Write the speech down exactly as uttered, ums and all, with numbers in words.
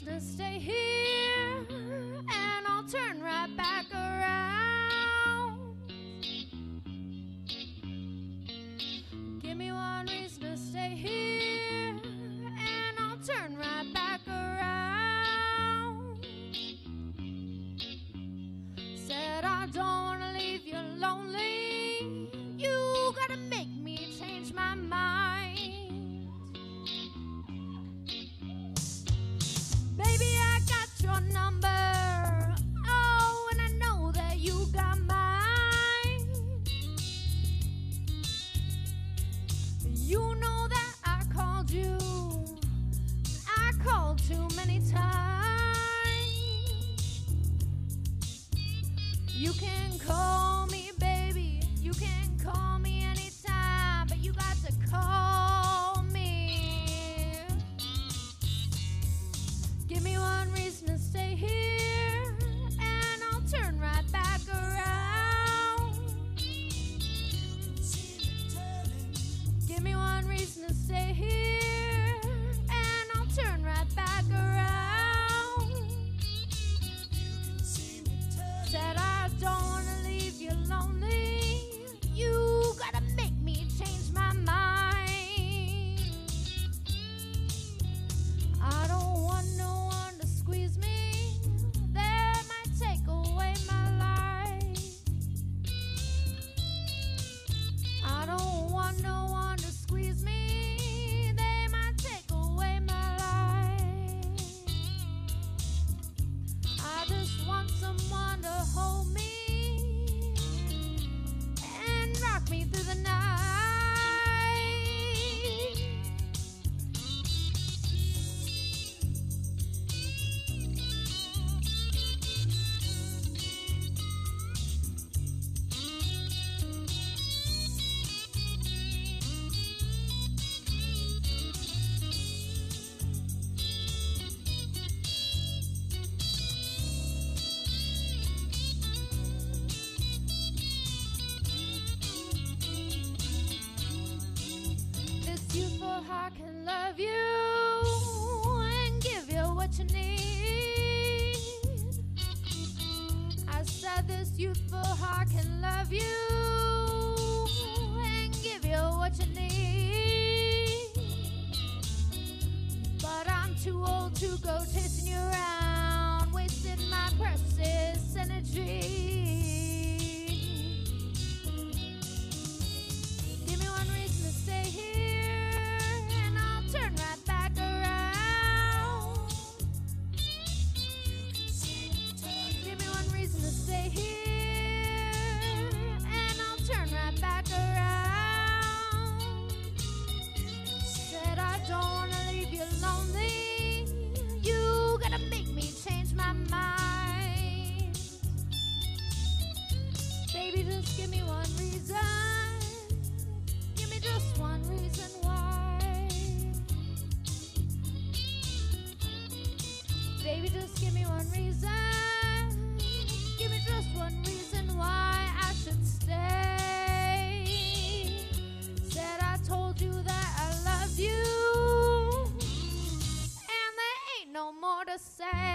reason to stay here, and I'll turn right back around. Give me one reason to stay here, and I'll turn right back around. Said I don't wanna leave you lonely. You gotta make me change my mind. Baby, I got your number. Oh, and I know that you got mine. You know that I called you. I called too many times. You can call me, baby. You can call me anytime, but you got to call me. Give me one reason to stay here, and I'll turn right back around. Give me one reason to stay here, and I'll turn right back around. Said I don't wanna leave you lonely. You gotta make me change my mind. I don't want no one to squeeze me. That might take away my life. I don't want no one to squeeze me. They might take away my life. I just want someone to hold me and rock me through the night. This youthful heart can love you and give you what you need. I said this youthful heart can love you and give you what you need. But I'm too old to go chasing you around, wasting my precious energy. Give me one reason to stay here, and I'll turn right back around. Give me one reason to stay here, and I'll turn right back around. Said I don't wanna leave you lonely. You gotta make me change my mind. Baby, just give me one reason. Give me just one reason why. Baby, just give me one reason. Give me just one reason why I should stay. Said I told you that I loved you, and there ain't no more to say.